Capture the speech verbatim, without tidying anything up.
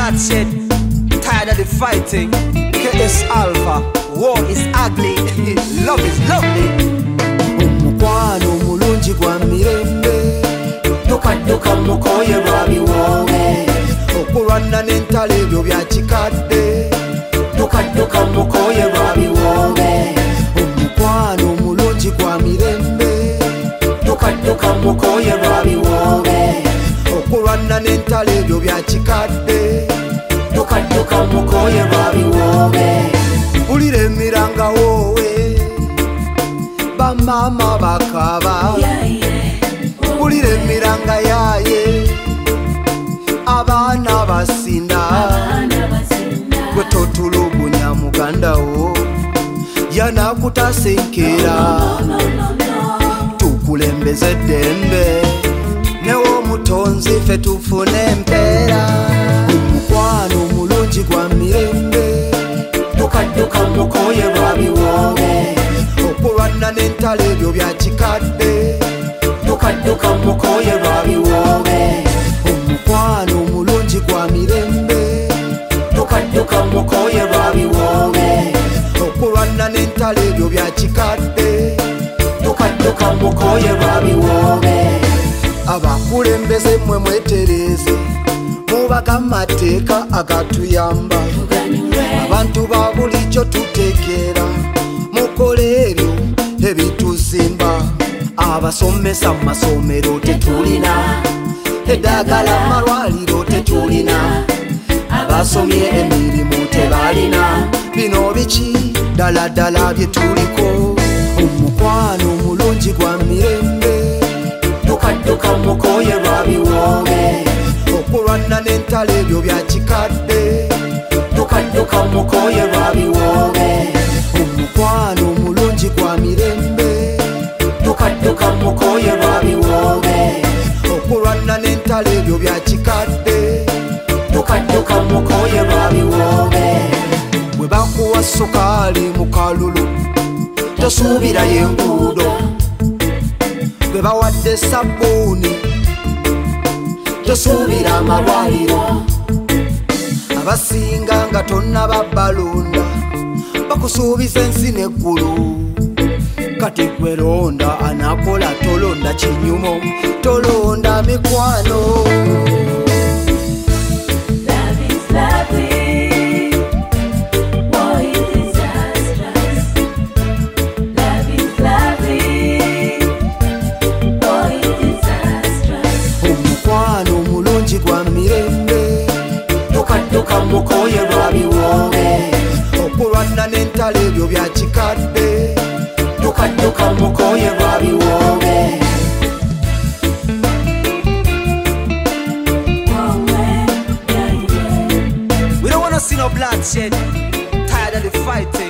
bloodshed, tired of the fighting. K S Alpha, war is ugly, love is lovely. Omukwano mulungi gwa mirembe, Dukaduka mukoye lwabi wowe, okulwana n'entalo ebyo bya kikadde. Dukaduka mukoye lwabi wowe, omukwano mulungi gwa mirembe, Dukaduka mukoye lwabi wowe, okulwana n'entalo ebyo bya kikadde. Dukaduka mukoye lwabi wowe, mpulira emiranga woowe, bamama bakaba. Mpulira emiranga yaye, abaana basinda. Gwe totulugunya muganda wo, yanakutasenkera. Tukulembeze eddembe, newomutonzi ffe tufune empeera. Omukwano mulungi gwa mirembe, Dukaduka mukoye lwabi wowe, okulwana n'entalo ebyo bya kikadde. Dukaduka mukoye lwabi wowe, Omukwano mulungi gwa mirembe, Dukaduka mukoye lwabi wowe, okulwana n'entalo ebyo bya kikadde. Dukaduka mukoye lwabi wowe, Abakulembeze mmwe mwetereeze, mubaga amateeka agatuyamba. Abantu ba bulijjo tuteekera, mukole ebyo ebituzimba. Abasomesa mu masomero tetulina, eddagala mu malwaliro tetulina, abasomye emirimu tebalina. Bino biki ddala ddala bye tuliko? Omukwano mulungi gwa mirembe, Dukaduka mukoye lwabi wowe, okulwana n'entalo ebyo bya kikadde. Dukaduka mukoye lwabi wowe, Omukwano mulungi gwa mirembe, Dukaduka mukoye lwabi wowe, okulwana n'entalo ebyo bya kikadde. Dukaduka mukoye lwabi wowe, Bwe bakuwa sukaali mu kalulu, tosuubirayo enguudo. Bwe bawadde sabbuuni, tosuubira amalwaliro. abasinga nga tonnaba balonda, bakusuubiza ensi n'eggulu. Kati gwe londa anakola, tolonda kinyumo, tolonda mikwano. Omukwano mulungi gwa mirembe, Dukaduka mukoye lwabi wowe, okulwana n'entalo ebyo bya kikadde. Dukaduka mukoye lwabi wowe, we don't wanna see no bloodshed, tired of the fighting.